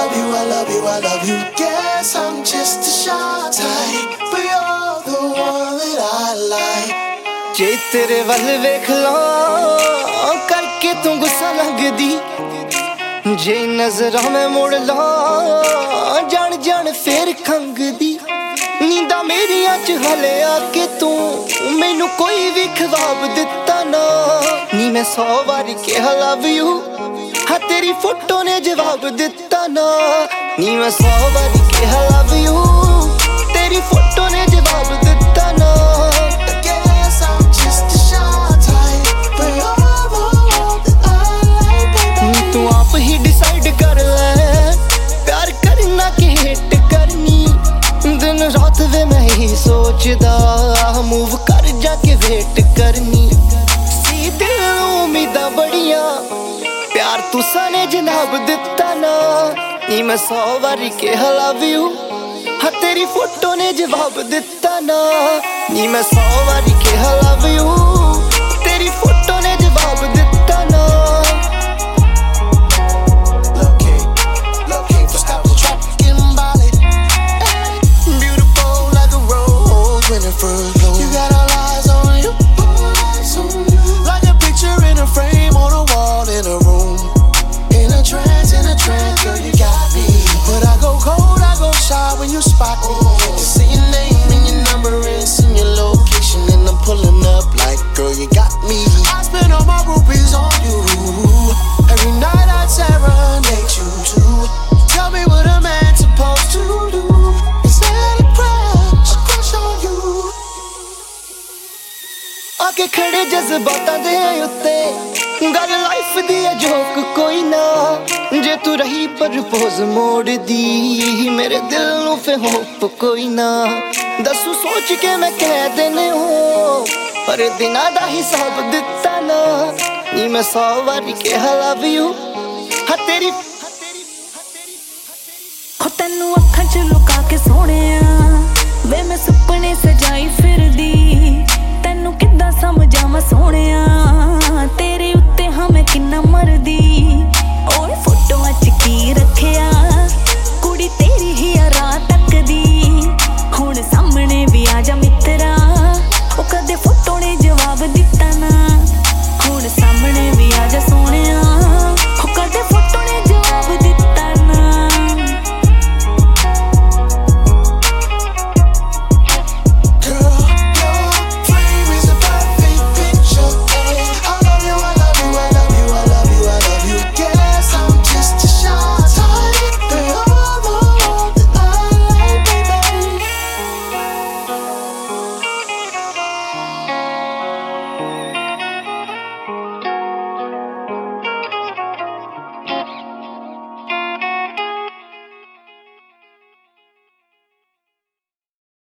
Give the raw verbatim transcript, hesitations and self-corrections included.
love you, I love you, I love you. Guess I'm just a shy type, but you're the one that I like. जे तेरे वल वेख ला करके तू गुस्सा लगदी, जे नजरां में मुड़ ला जान जान फिर खंगदी। नींदा मेरियां च हले आके तू मैनू कोई भी ख्वाब दिता ना। नी मैं सौ बारी कहा लव यू, हाँ तेरी फोटो ने जवाब दिता ना। नी मैं सौ बारी कहा लव यू, तेरी फोटो ने जवाब दिता ना। तू आप ही डिसाइड कर ले प्यार करना कि हेट करनी। दिन रात वे मैं ही सोचदा मूव कर जाके वेट करनी। सी दिल उम्मीदां बड़ियां प्यार तुसा ने जनाब दिता ना। नी मैं सौ बारी कहा लव यू, हाँ तेरी फोटो ने जवाब दिता ना। नी मैं सौ बारी कहा लव यू, तेरी फोटो ने जवाब दिता ना। You got all eyes on you, like a picture in a frame on a wall in a room. In a trance, in a trance, girl, you got me. But I go cold, I go shy when you spot me. Just see your name and your number and send your location, and I'm pulling up like, girl, you got me. I spend all my rupees on you. Every night I serenade you too. Tell me what a man's supposed to do. आके खड़े जज्बातां दे उत्ते गल life दी है joke कोई ना। जे तू रही propose मोड़ दी मेरे दिल नू फिर होप कोई ना। दसू सोच के मैं कह देने हो पर दिना दा हिसाब दिता ना। नी मैं सौ बारी कहा लव यू, हाँ तेरी